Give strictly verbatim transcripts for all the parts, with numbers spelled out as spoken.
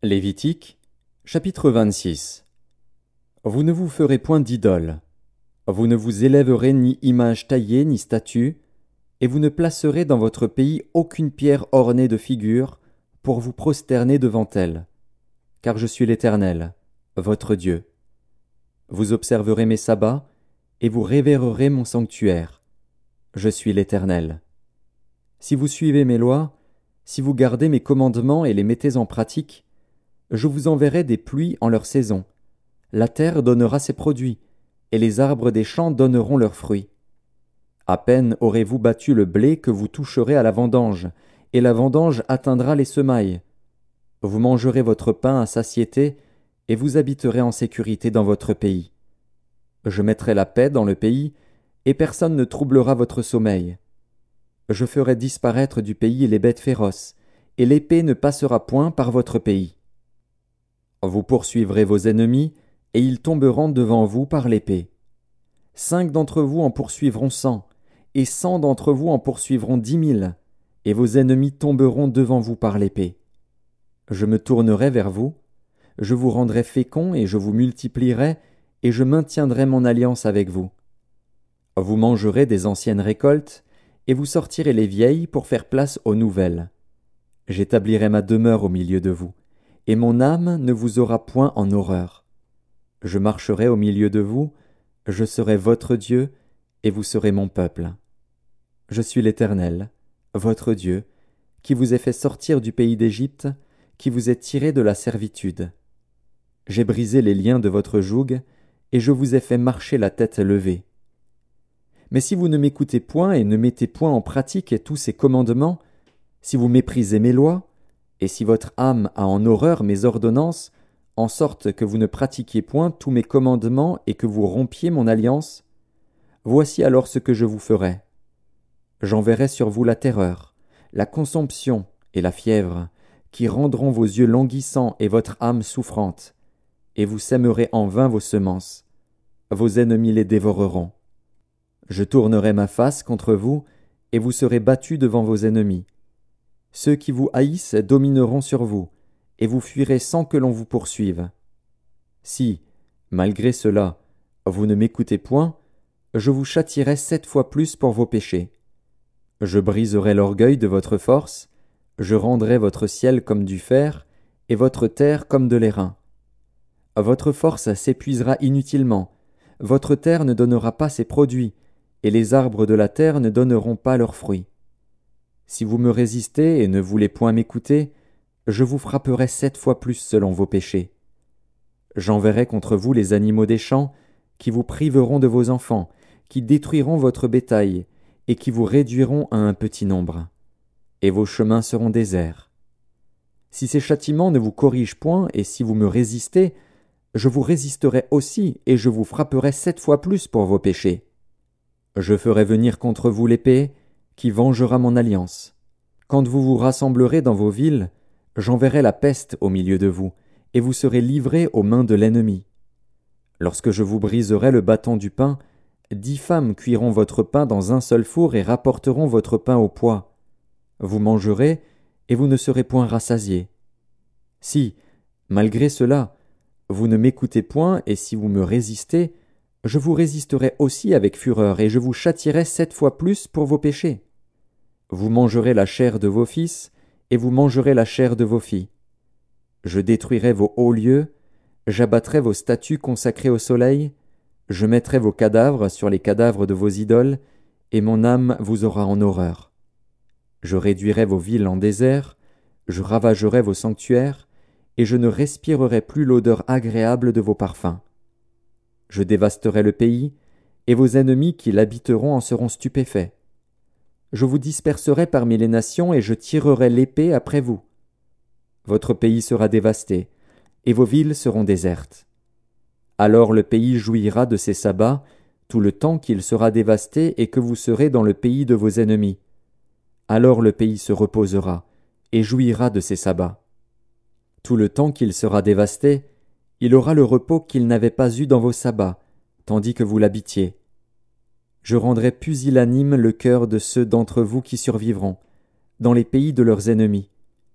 Lévitique, chapitre vingt-six. Vous ne vous ferez point d'idole. Vous ne vous élèverez ni image taillée ni statue, et vous ne placerez dans votre pays aucune pierre ornée de figures pour vous prosterner devant elle. Car je suis l'Éternel, votre Dieu. Vous observerez mes sabbats, et vous révérerez mon sanctuaire. Je suis l'Éternel. Si vous suivez mes lois, si vous gardez mes commandements et les mettez en pratique, je vous enverrai des pluies en leur saison. La terre donnera ses produits, et les arbres des champs donneront leurs fruits. À peine aurez-vous battu le blé que vous toucherez à la vendange, et la vendange atteindra les semailles. Vous mangerez votre pain à satiété, et vous habiterez en sécurité dans votre pays. Je mettrai la paix dans le pays, et personne ne troublera votre sommeil. Je ferai disparaître du pays les bêtes féroces, et l'épée ne passera point par votre pays. Vous poursuivrez vos ennemis, et ils tomberont devant vous par l'épée. Cinq d'entre vous en poursuivront cent, et cent d'entre vous en poursuivront dix mille, et vos ennemis tomberont devant vous par l'épée. Je me tournerai vers vous, je vous rendrai féconds et je vous multiplierai, et je maintiendrai mon alliance avec vous. Vous mangerez des anciennes récoltes, et vous sortirez les vieilles pour faire place aux nouvelles. J'établirai ma demeure au milieu de vous, et mon âme ne vous aura point en horreur. Je marcherai au milieu de vous, je serai votre Dieu, et vous serez mon peuple. Je suis l'Éternel, votre Dieu, qui vous ai fait sortir du pays d'Égypte, qui vous ai tiré de la servitude. J'ai brisé les liens de votre joug, et je vous ai fait marcher la tête levée. Mais si vous ne m'écoutez point et ne mettez point en pratique tous ces commandements, si vous méprisez mes lois, et si votre âme a en horreur mes ordonnances, en sorte que vous ne pratiquiez point tous mes commandements et que vous rompiez mon alliance, voici alors ce que je vous ferai. J'enverrai sur vous la terreur, la consomption et la fièvre, qui rendront vos yeux languissants et votre âme souffrante, et vous sèmerez en vain vos semences. Vos ennemis les dévoreront. Je tournerai ma face contre vous, et vous serez battus devant vos ennemis. Ceux qui vous haïssent domineront sur vous, et vous fuirez sans que l'on vous poursuive. Si, malgré cela, vous ne m'écoutez point, je vous châtierai sept fois plus pour vos péchés. Je briserai l'orgueil de votre force, je rendrai votre ciel comme du fer, et votre terre comme de l'airain. Votre force s'épuisera inutilement, votre terre ne donnera pas ses produits, et les arbres de la terre ne donneront pas leurs fruits. Si vous me résistez et ne voulez point m'écouter, je vous frapperai sept fois plus selon vos péchés. J'enverrai contre vous les animaux des champs, qui vous priveront de vos enfants, qui détruiront votre bétail, et qui vous réduiront à un petit nombre. Et vos chemins seront déserts. Si ces châtiments ne vous corrigent point, et si vous me résistez, je vous résisterai aussi, et je vous frapperai sept fois plus pour vos péchés. Je ferai venir contre vous l'épée, qui vengera mon alliance. Quand vous vous rassemblerez dans vos villes, j'enverrai la peste au milieu de vous, et vous serez livrés aux mains de l'ennemi. Lorsque je vous briserai le bâton du pain, dix femmes cuiront votre pain dans un seul four et rapporteront votre pain au poids. Vous mangerez, et vous ne serez point rassasiés. Si, malgré cela, vous ne m'écoutez point, et si vous me résistez, je vous résisterai aussi avec fureur, et je vous châtierai sept fois plus pour vos péchés. Vous mangerez la chair de vos fils, et vous mangerez la chair de vos filles. Je détruirai vos hauts lieux, j'abattrai vos statues consacrées au soleil, je mettrai vos cadavres sur les cadavres de vos idoles, et mon âme vous aura en horreur. Je réduirai vos villes en désert, je ravagerai vos sanctuaires, et je ne respirerai plus l'odeur agréable de vos parfums. Je dévasterai le pays, et vos ennemis qui l'habiteront en seront stupéfaits. Je vous disperserai parmi les nations, et je tirerai l'épée après vous. Votre pays sera dévasté, et vos villes seront désertes. Alors le pays jouira de ses sabbats, tout le temps qu'il sera dévasté et que vous serez dans le pays de vos ennemis. Alors le pays se reposera, et jouira de ses sabbats. Tout le temps qu'il sera dévasté, il aura le repos qu'il n'avait pas eu dans vos sabbats, tandis que vous l'habitiez. Je rendrai pusillanime le cœur de ceux d'entre vous qui survivront, dans les pays de leurs ennemis.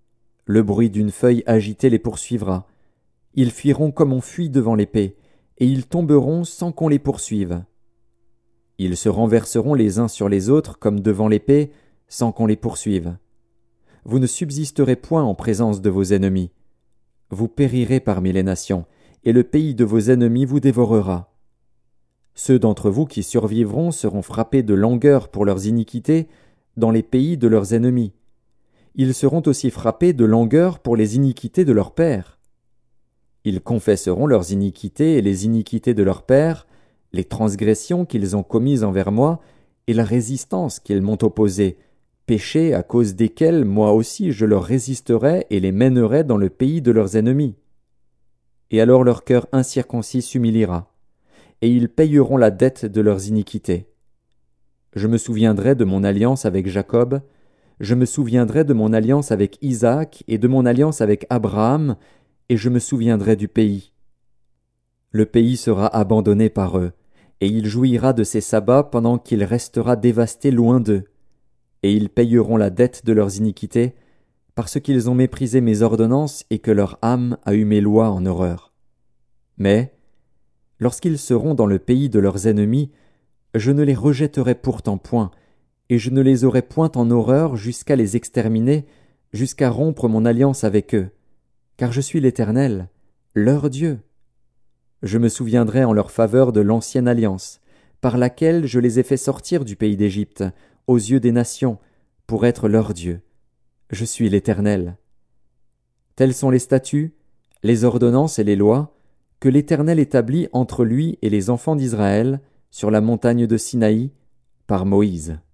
Le bruit d'une feuille agitée les poursuivra. Ils fuiront comme on fuit devant l'épée, et ils tomberont sans qu'on les poursuive. Ils se renverseront les uns sur les autres comme devant l'épée, sans qu'on les poursuive. Vous ne subsisterez point en présence de vos ennemis. Vous périrez parmi les nations, et le pays de vos ennemis vous dévorera. Ceux d'entre vous qui survivront seront frappés de langueur pour leurs iniquités dans les pays de leurs ennemis. Ils seront aussi frappés de langueur pour les iniquités de leurs pères. Ils confesseront leurs iniquités et les iniquités de leurs pères, les transgressions qu'ils ont commises envers moi, et la résistance qu'ils m'ont opposée, péchés à cause desquels moi aussi je leur résisterai et les mènerai dans le pays de leurs ennemis. Et alors leur cœur incirconcis s'humiliera, et ils payeront la dette de leurs iniquités. Je me souviendrai de mon alliance avec Jacob, je me souviendrai de mon alliance avec Isaac et de mon alliance avec Abraham, et je me souviendrai du pays. Le pays sera abandonné par eux, et il jouira de ses sabbats pendant qu'il restera dévasté loin d'eux. Et ils payeront la dette de leurs iniquités, parce qu'ils ont méprisé mes ordonnances et que leur âme a eu mes lois en horreur. Mais, lorsqu'ils seront dans le pays de leurs ennemis, je ne les rejetterai pourtant point, et je ne les aurai point en horreur jusqu'à les exterminer, jusqu'à rompre mon alliance avec eux, car je suis l'Éternel, leur Dieu. Je me souviendrai en leur faveur de l'ancienne alliance, par laquelle je les ai fait sortir du pays d'Égypte, aux yeux des nations, pour être leur Dieu. Je suis l'Éternel. Tels sont les statuts, les ordonnances et les lois que l'Éternel établit entre lui et les enfants d'Israël sur la montagne de Sinaï par Moïse.